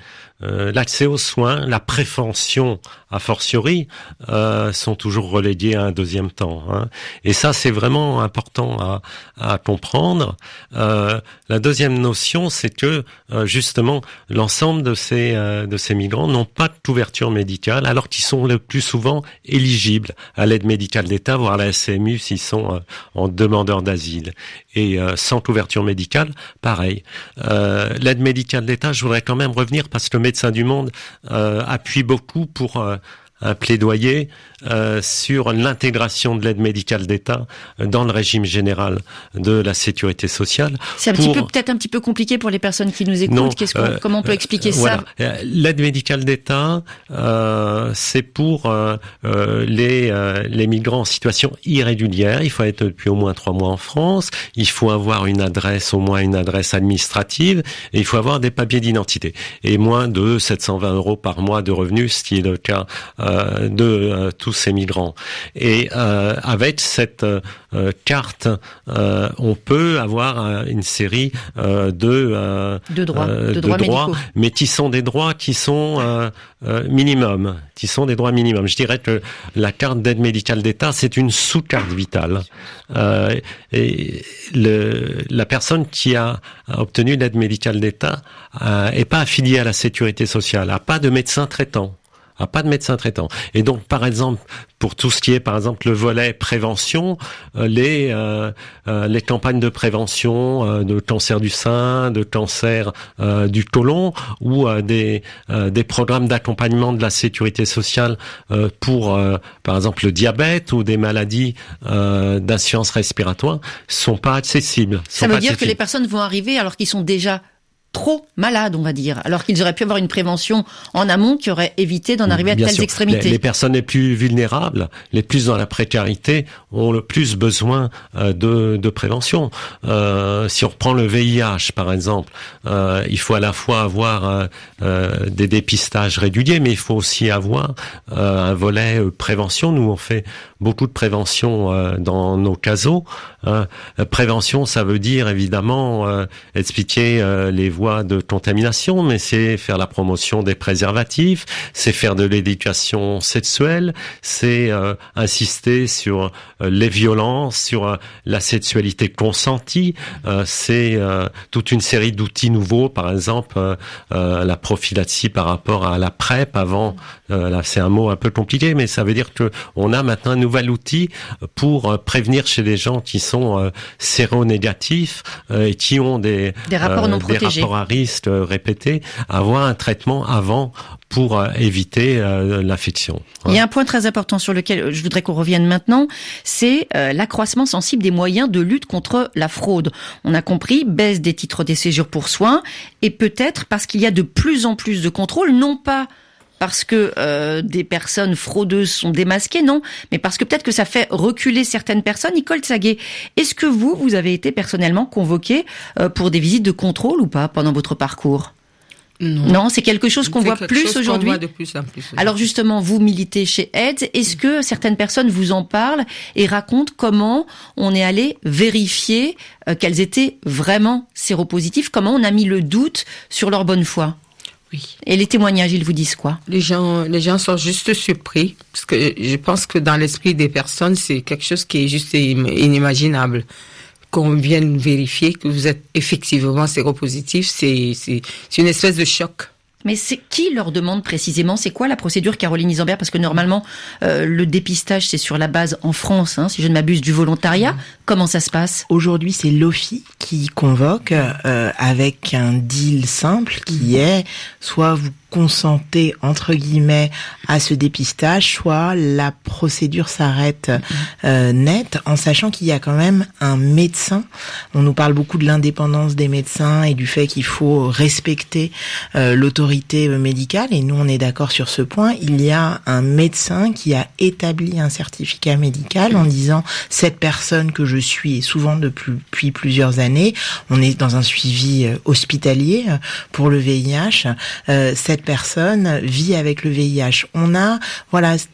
euh, l'accès aux soins, la prévention a fortiori, euh, sont toujours relégués à un deuxième temps. Hein. Et ça, c'est vraiment important à, à comprendre. Euh, la deuxième notion, c'est que euh, justement, l'ensemble de ces euh, de ces migrants n'ont pas de couverture médicale, alors qu'ils sont le plus souvent éligibles à l'aide médicale d'État, voire à la S M U s'ils sont euh, en demandeur d'asile. Et euh, sans couverture médicale, pareil. Euh, l'aide médicale d'État, je voudrais quand même revenir parce que Médecins du Monde euh, appuie beaucoup pour euh, un plaidoyer euh, sur l'intégration de l'aide médicale d'État dans le régime général de la sécurité sociale. C'est un pour... petit peu peut-être un petit peu compliqué pour les personnes qui nous écoutent. Non, Qu'est-ce qu'on, euh, comment on peut expliquer euh, ça voilà. L'aide médicale d'État, euh, c'est pour euh, euh, les euh, les migrants en situation irrégulière. Il faut être depuis au moins trois mois en France. Il faut avoir une adresse, au moins une adresse administrative, et il faut avoir des papiers d'identité et moins de sept cent vingt euros par mois de revenus, ce qui est le cas euh, de euh, tous ces migrants. Et euh, avec cette euh, carte, euh, on peut avoir euh, une série euh, de euh, de droits, euh, de, de droits, droits médicaux. mais qui sont des droits qui sont euh, euh, minimum, qui sont des droits minimums. Je dirais que la carte d'aide médicale d'État, c'est une sous-carte vitale. Euh, et le, la personne qui a, a obtenu l'aide médicale d'État euh, est pas affiliée à la sécurité sociale, a pas de médecin traitant. Ah, pas de médecin traitant. Et donc, par exemple, pour tout ce qui est, par exemple, le volet prévention, euh, les euh, euh, les campagnes de prévention euh, de cancer du sein, de cancer euh, du côlon, ou euh, des euh, des programmes d'accompagnement de la sécurité sociale euh, pour, euh, par exemple, le diabète ou des maladies euh, d'insuffisance respiratoire, sont pas accessibles. Ça veut dire que les personnes vont arriver alors qu'ils sont déjà trop malades, on va dire, alors qu'ils auraient pu avoir une prévention en amont qui aurait évité d'en arriver à Bien telles sûr. extrémités. Les, les personnes les plus vulnérables, les plus dans la précarité, ont le plus besoin euh, de, de prévention. Euh, si on reprend le V I H, par exemple, euh, il faut à la fois avoir euh, euh, des dépistages réguliers, mais il faut aussi avoir euh, un volet euh, prévention. Nous, on fait beaucoup de prévention euh, dans nos casos. Hein. Prévention, ça veut dire évidemment euh, expliquer euh, les voies de contamination, mais c'est faire la promotion des préservatifs, c'est faire de l'éducation sexuelle, c'est euh, insister sur euh, les violences, sur euh, la sexualité consentie, euh, c'est euh, toute une série d'outils nouveaux, par exemple euh, euh, la prophylaxie par rapport à la PrEP avant, euh, là c'est un mot un peu compliqué, mais ça veut dire que on a maintenant un nouvel outil pour euh, prévenir chez les gens qui sont euh, séronégatifs euh, et qui ont des, des rapports euh, non des protégés. à risque répété, avoir un traitement avant pour euh, éviter euh, l'infection. Il y a un point très important sur lequel je voudrais qu'on revienne maintenant, c'est euh, l'accroissement sensible des moyens de lutte contre la fraude. On a compris, baisse des titres de séjour pour soins, et peut-être parce qu'il y a de plus en plus de contrôles, non pas parce que euh, des personnes fraudeuses sont démasquées, non, mais parce que peut-être que ça fait reculer certaines personnes. Nicole Tsaguet, est-ce que vous, vous avez été personnellement convoquée euh, pour des visites de contrôle ou pas pendant votre parcours ? Non, non, c'est quelque chose qu'on c'est voit quelque plus chose aujourd'hui. Qu'on voit de plus en plus aujourd'hui. Alors justement, vous militez chez AIDS. Est-ce que certaines personnes vous en parlent et racontent comment on est allé vérifier euh, qu'elles étaient vraiment séropositives, comment on a mis le doute sur leur bonne foi ? Oui. Et les témoignages, ils vous disent quoi ? Les gens, les gens sont juste surpris parce que je pense que dans l'esprit des personnes, c'est quelque chose qui est juste inimaginable. Qu'on vienne vérifier que vous êtes effectivement séropositif, c'est, c'est, c'est une espèce de choc. Mais c'est qui leur demande précisément ? C'est quoi la procédure, Caroline Isambert ? Parce que normalement, euh, le dépistage, c'est sur la base, en France, hein, si je ne m'abuse, du volontariat. Mmh. Comment ça se passe ? Aujourd'hui, c'est l'O F I qui convoque euh, avec un deal simple qui est soit vous consentez, entre guillemets, à ce dépistage, soit la procédure s'arrête euh, net, en sachant qu'il y a quand même un médecin. On nous parle beaucoup de l'indépendance des médecins et du fait qu'il faut respecter euh, l'autorité médicale, et nous, on est d'accord sur ce point. Il y a un médecin qui a établi un certificat médical en disant « cette personne que je suis, et souvent depuis plusieurs années, on est dans un suivi hospitalier pour le V I H, euh, cette personne vit avec le V I H. On a, voilà,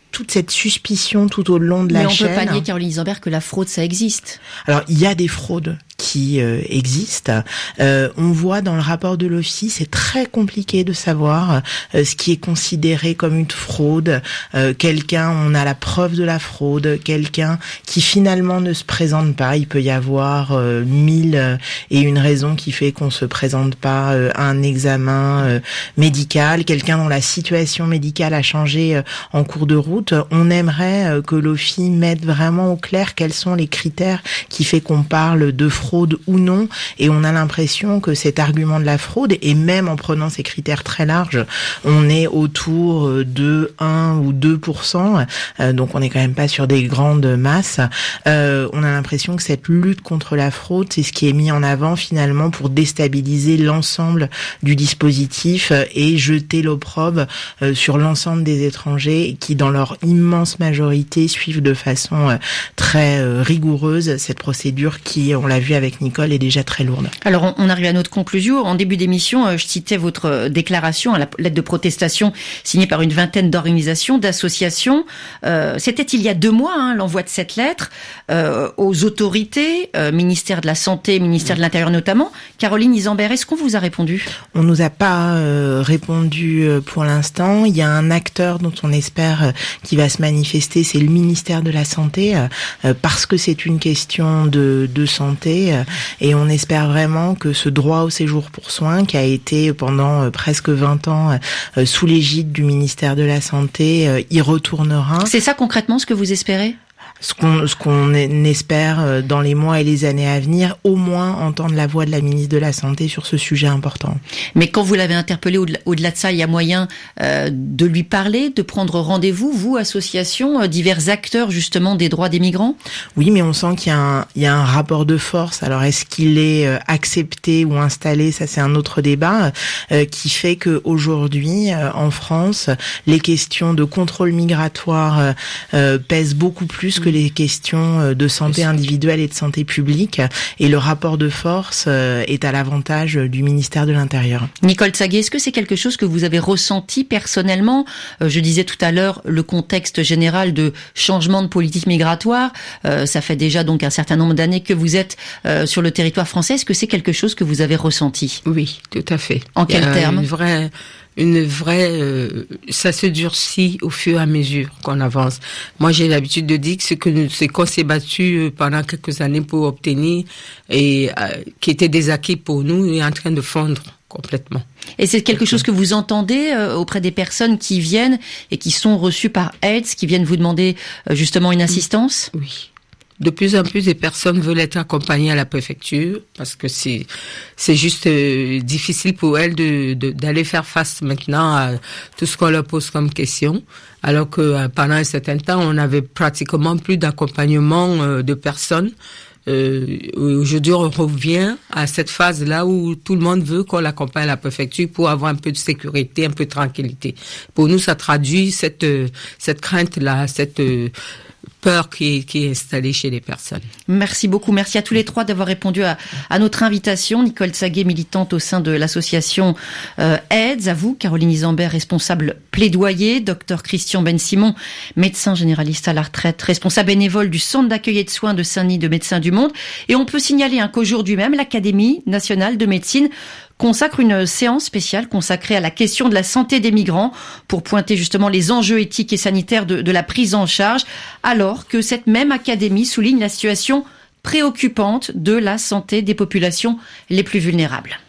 toute cette suspicion tout au long de la chaîne. chaîne. Mais on peut pas nier, Caroline Isambert, que la fraude, ça existe. Alors, il y a des fraudes qui euh, existent. Euh, on voit dans le rapport de l'Office, c'est très compliqué de savoir euh, ce qui est considéré comme une fraude. Euh, quelqu'un, on a la preuve de la fraude. Quelqu'un qui finalement ne se présente pas. Il peut y avoir euh, mille euh, et une raisons qui fait qu'on se présente pas euh, à un examen euh, médical. Quelqu'un dont la situation médicale a changé euh, en cours de route. On aimerait euh, que l'Office mette vraiment au clair quels sont les critères qui fait qu'on parle de fraude fraude ou non, et on a l'impression que cet argument de la fraude, et même en prenant ces critères très larges, on est autour de un ou deux pour cent, euh, donc on n'est quand même pas sur des grandes masses. Euh, on a l'impression que cette lutte contre la fraude, c'est ce qui est mis en avant finalement pour déstabiliser l'ensemble du dispositif et jeter l'opprobre euh, sur l'ensemble des étrangers qui, dans leur immense majorité, suivent de façon euh, très euh, rigoureuse cette procédure qui, on l'a vu avec Nicole, est déjà très lourde. Alors, on arrive à notre conclusion. En début d'émission, je citais votre déclaration à la lettre de protestation signée par une vingtaine d'organisations, d'associations. Euh, c'était il y a deux mois, hein, l'envoi de cette lettre euh, aux autorités, euh, ministère de la Santé, ministère de l'Intérieur notamment. Caroline Isambert, est-ce qu'on vous a répondu ? On nous a pas euh, répondu euh, pour l'instant. Il y a un acteur dont on espère euh, qui va se manifester, c'est le ministère de la Santé, euh, parce que c'est une question de, de santé, euh, et on espère vraiment que ce droit au séjour pour soins, qui a été pendant euh, presque vingt ans euh, sous l'égide du ministère de la Santé, euh, y retournera. C'est ça concrètement ce que vous espérez ? Ce qu'on, ce qu'on espère dans les mois et les années à venir, au moins entendre la voix de la ministre de la Santé sur ce sujet important. Mais quand vous l'avez interpellé, au-delà, au-delà de ça, il y a moyen euh, de lui parler, de prendre rendez-vous, vous, association, euh, divers acteurs justement des droits des migrants ? Oui, mais on sent qu'il y a un, il y a un rapport de force. Alors, est-ce qu'il est euh, accepté ou installé ? Ça, c'est un autre débat, euh, qui fait que aujourd'hui, euh, en France, les questions de contrôle migratoire euh, pèsent beaucoup plus que les questions de santé individuelle et de santé publique, et le rapport de force est à l'avantage du ministère de l'Intérieur. Nicole Tsaguet, est-ce que c'est quelque chose que vous avez ressenti personnellement ? Je disais tout à l'heure le contexte général de changement de politique migratoire. Euh, ça fait déjà donc un certain nombre d'années que vous êtes euh, sur le territoire français. Est-ce que c'est quelque chose que vous avez ressenti ? Oui, tout à fait. En quels termes ? Une vraie... une vraie, euh, ça se durcit au fur et à mesure qu'on avance. Moi, j'ai l'habitude de dire que ce que nous, c'est qu'on s'est battu pendant quelques années pour obtenir et euh, qui était des acquis pour nous est en train de fondre complètement. Et c'est quelque chose que vous entendez euh, auprès des personnes qui viennent et qui sont reçues par AIDS, qui viennent vous demander euh, justement une assistance ? Oui. De plus en plus, des personnes veulent être accompagnées à la préfecture parce que c'est c'est juste euh, difficile pour elles de, de d'aller faire face maintenant à tout ce qu'on leur pose comme question. Alors que euh, pendant un certain temps, on avait pratiquement plus d'accompagnement euh, de personnes. Euh, aujourd'hui, on revient à cette phase-là où tout le monde veut qu'on l'accompagne à la préfecture pour avoir un peu de sécurité, un peu de tranquillité. Pour nous, ça traduit cette euh, cette crainte-là, cette euh, peur qui est, qui est installée chez les personnes. Merci beaucoup. Merci à tous les trois d'avoir répondu à, à notre invitation. Nicole Tsaguet, militante au sein de l'association euh, AIDS. À vous, Caroline Isambert, responsable plaidoyer. Docteur Christian Ben-Simon, médecin généraliste à la retraite, responsable bénévole du centre d'accueil et de soins de Saint-Denis de Médecins du Monde. Et on peut signaler hein, qu'aujourd'hui même, l'Académie nationale de médecine consacre une séance spéciale consacrée à la question de la santé des migrants pour pointer justement les enjeux éthiques et sanitaires de, de la prise en charge, alors que cette même académie souligne la situation préoccupante de la santé des populations les plus vulnérables.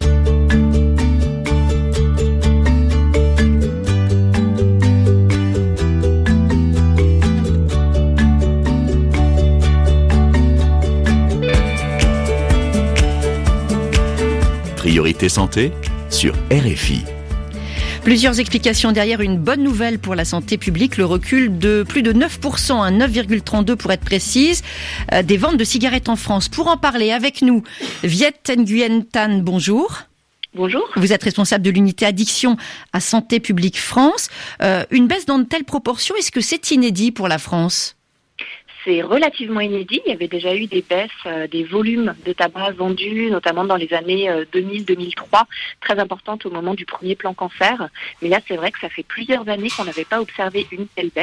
Priorité santé sur R F I. Plusieurs explications derrière une bonne nouvelle pour la santé publique, le recul de plus de neuf pour cent, à neuf virgule trente-deux pour être précise, euh, des ventes de cigarettes en France. Pour en parler avec nous, Viet Nguyen Tan, bonjour. Bonjour. Vous êtes responsable de l'unité addiction à Santé publique France. Euh, une baisse dans de telles proportions, est-ce que c'est inédit pour la France ? C'est relativement inédit. Il y avait déjà eu des baisses euh, des volumes de tabac vendus, notamment dans les années euh, deux mille deux mille trois, très importantes au moment du premier plan cancer. Mais là, c'est vrai que ça fait plusieurs années qu'on n'avait pas observé une telle baisse.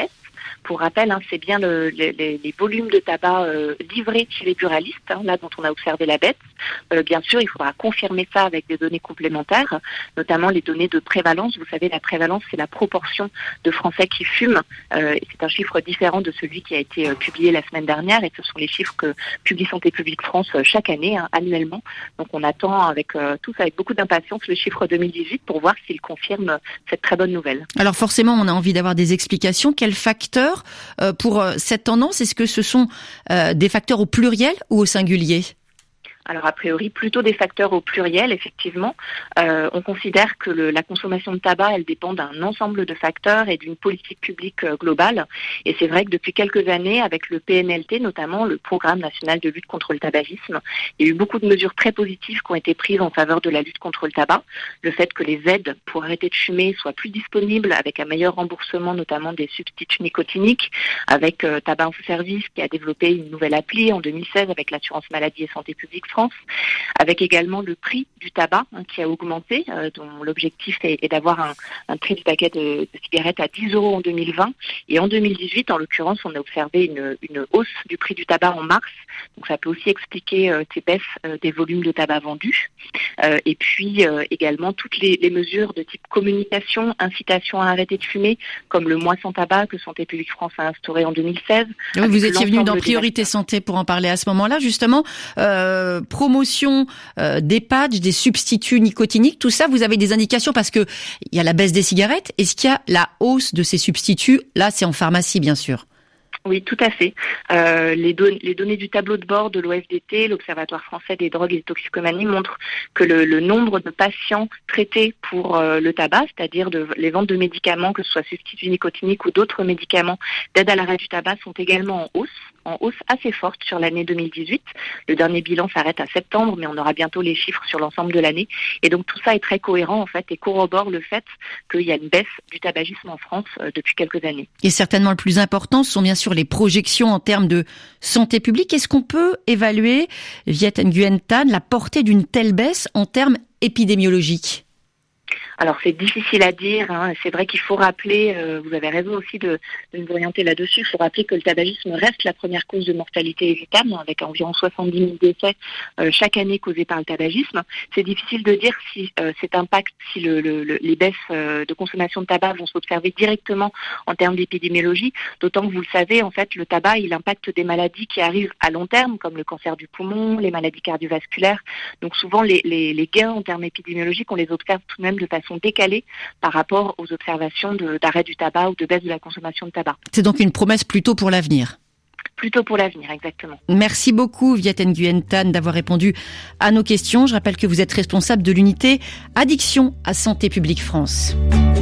Pour rappel, hein, c'est bien le, les, les volumes de tabac euh, livrés chez les buralistes, hein, là dont on a observé la baisse. Euh, bien sûr, il faudra confirmer ça avec des données complémentaires, notamment les données de prévalence. Vous savez, la prévalence, c'est la proportion de Français qui fument. Euh, et c'est un chiffre différent de celui qui a été euh, publié la semaine dernière. Et ce sont les chiffres que publie Santé publique France euh, chaque année, hein, annuellement. Donc on attend avec euh, tous avec beaucoup d'impatience le chiffre deux mille dix-huit pour voir s'il confirme cette très bonne nouvelle. Alors forcément, on a envie d'avoir des explications. Quels facteurs euh, pour euh, cette tendance? Est-ce que ce sont euh, des facteurs au pluriel ou au singulier? Alors a priori plutôt des facteurs au pluriel, effectivement. Euh, on considère que le, la consommation de tabac, elle dépend d'un ensemble de facteurs et d'une politique publique euh, globale. Et c'est vrai que depuis quelques années, avec le P N L T notamment, le Programme national de lutte contre le tabagisme, il y a eu beaucoup de mesures très positives qui ont été prises en faveur de la lutte contre le tabac. Le fait que les aides pour arrêter de fumer soient plus disponibles, avec un meilleur remboursement notamment des substituts nicotiniques, avec euh, Tabac Info Service qui a développé une nouvelle appli en deux mille seize avec l'assurance maladie et santé publique France, avec également le prix du tabac hein, qui a augmenté, euh, dont l'objectif est, est d'avoir un, un prix du paquet de, de cigarettes à dix euros en deux mille vingt. Et en deux mille dix-huit, en l'occurrence, on a observé une, une hausse du prix du tabac en mars. Donc ça peut aussi expliquer euh, ces baisses euh, des volumes de tabac vendus. Euh, et puis euh, également toutes les, les mesures de type communication, incitation à arrêter de fumer, comme le mois sans tabac que Santé publique France a instauré en deux mille seize. Oui, vous étiez venu dans Priorité Santé pour en parler à ce moment-là, justement. Euh, promotion euh, des patchs, des substituts nicotiniques, tout ça, vous avez des indications parce que il y a la baisse des cigarettes. Est-ce qu'il y a la hausse de ces substituts? Là, c'est en pharmacie, bien sûr. Oui, tout à fait. Euh, les, don- les données du tableau de bord de l'O F D T, l'Observatoire français des drogues et des toxicomanies, montrent que le, le nombre de patients traités pour euh, le tabac, c'est-à-dire de, les ventes de médicaments, que ce soit substituts nicotiniques ou d'autres médicaments d'aide à l'arrêt du tabac, sont également en hausse, en hausse assez forte sur l'année deux mille dix-huit. Le dernier bilan s'arrête à septembre, mais on aura bientôt les chiffres sur l'ensemble de l'année. Et donc tout ça est très cohérent en fait et corrobore le fait qu'il y a une baisse du tabagisme en France euh, depuis quelques années. Et certainement le plus important, ce sont bien sûr les projections en termes de santé publique. Est-ce qu'on peut évaluer, Viet Nguyen Thanh, la portée d'une telle baisse en termes épidémiologiques? Alors c'est difficile à dire, hein. C'est vrai qu'il faut rappeler, euh, vous avez raison aussi de, de nous orienter là-dessus, il faut rappeler que le tabagisme reste la première cause de mortalité évitable, hein, avec environ soixante-dix mille décès euh, chaque année causés par le tabagisme. C'est difficile de dire si euh, cet impact, si le, le, le, les baisses euh, de consommation de tabac vont s'observer directement en termes d'épidémiologie, d'autant que vous le savez, en fait, le tabac, il impacte des maladies qui arrivent à long terme, comme le cancer du poumon, les maladies cardiovasculaires. Donc souvent, les, les, les gains en termes épidémiologiques, on les observe tout de même de façon décalés par rapport aux observations de, d'arrêt du tabac ou de baisse de la consommation de tabac. C'est donc une promesse plutôt pour l'avenir. Plutôt pour l'avenir, exactement. Merci beaucoup, Viet Nguyen Thanh, d'avoir répondu à nos questions. Je rappelle que vous êtes responsable de l'unité Addiction à Santé publique France.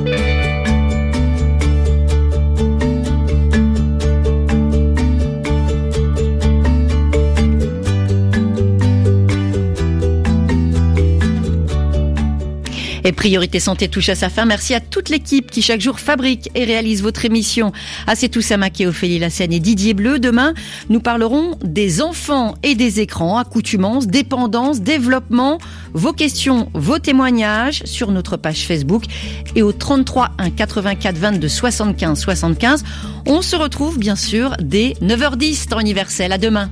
Et Priorité Santé touche à sa fin. Merci à toute l'équipe qui chaque jour fabrique et réalise votre émission. À Setou Samaké, Ophélie Lassène et Didier Bleu. Demain, nous parlerons des enfants et des écrans, accoutumance, dépendance, développement. Vos questions, vos témoignages sur notre page Facebook et au trente-trois un quatre-vingt-quatre vingt-deux soixante-quinze soixante-quinze. On se retrouve bien sûr dès neuf heures dix, temps universel. À demain.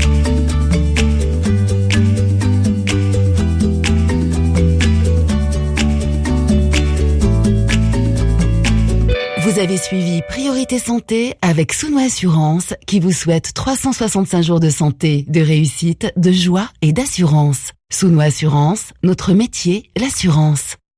Vous avez suivi Priorité Santé avec Souno Assurance qui vous souhaite trois cent soixante-cinq jours de santé, de réussite, de joie et d'assurance. Souno Assurance, notre métier, l'assurance.